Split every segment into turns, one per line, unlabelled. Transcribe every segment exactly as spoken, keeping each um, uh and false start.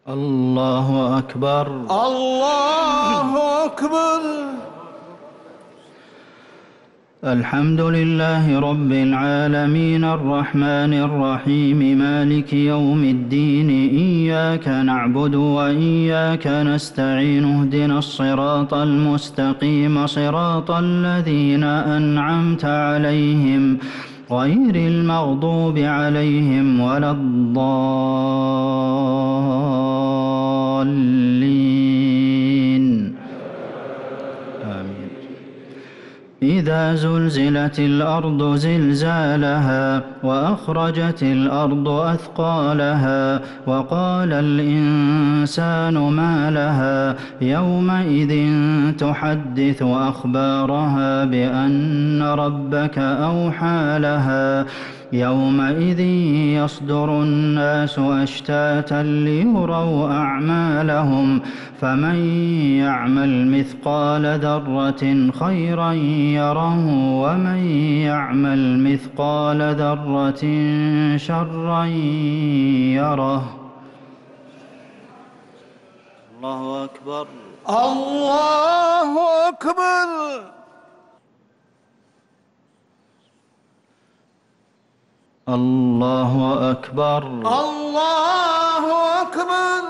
الله أكبر.
الله أكبر.
الحمد لله رب العالمين الرحمن الرحيم مالك يوم الدين إياك نعبد وإياك نستعين اهدنا الصراط المستقيم صراط الذين أنعمت عليهم غير المغضوب عليهم ولا الضالين آمين. إذا زلزلت الأرض زلزالها وأخرجت الأرض أثقالها وقال الإنسان ما لها يومئذ تحدث أخبارها بأن ربك أوحى لها يومئذ يصدر الناس أشتاتا ليروا أعمالهم فمن يعمل مثقال ذرة خيرا يره ومن يعمل مثقال ذرة شرا يره. الله أكبر.
الله أكبر.
الله أكبر.
الله أكبر.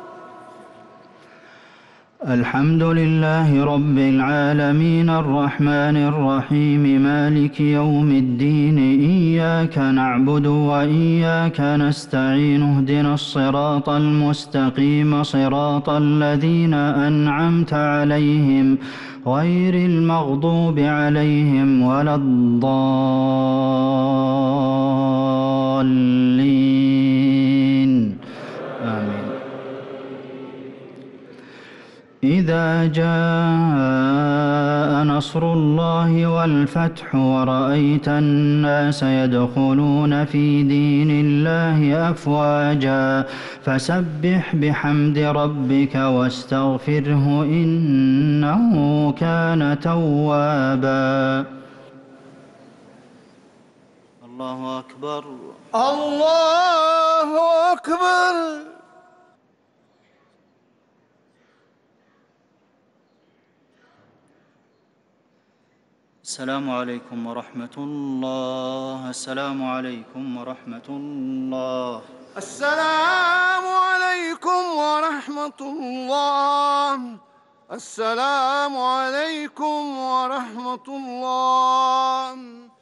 الحمد لله رب العالمين الرحمن الرحيم مالك يوم الدين إياك نعبد وإياك نستعين اهدنا الصراط المستقيم صراط الذين أنعمت عليهم غير المغضوب عليهم ولا الضالين آمين. إذا جاء نصر الله والفتح ورأيت الناس يدخلون في دين الله أفواجا فسبح بحمد ربك واستغفره إنه كان توابا. الله أكبر.
الله أكبر.
السلام عليكم ورحمة الله. السلام عليكم ورحمة الله.
السلام عليكم ورحمة الله. السلام عليكم ورحمة الله.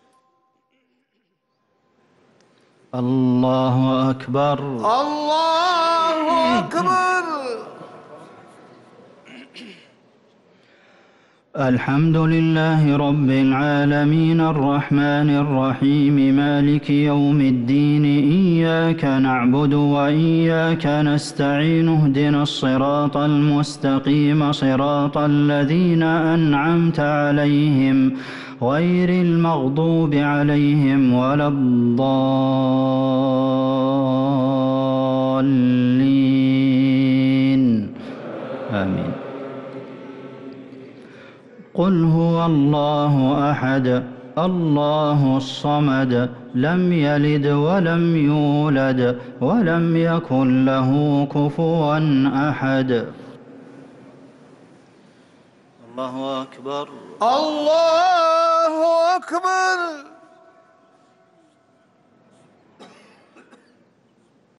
الله أكبر.
الله أكبر.
الحمد لله رب العالمين الرحمن الرحيم مالك يوم الدين إياك نعبد وإياك نستعين اهدنا الصراط المستقيم صراط الذين أنعمت عليهم غير المغضوب عليهم ولا الضالين آمين. قل هو الله أحد الله الصمد لم يلد ولم يولد ولم يكن له كفوا أحد. الله أكبر.
الله أكبر.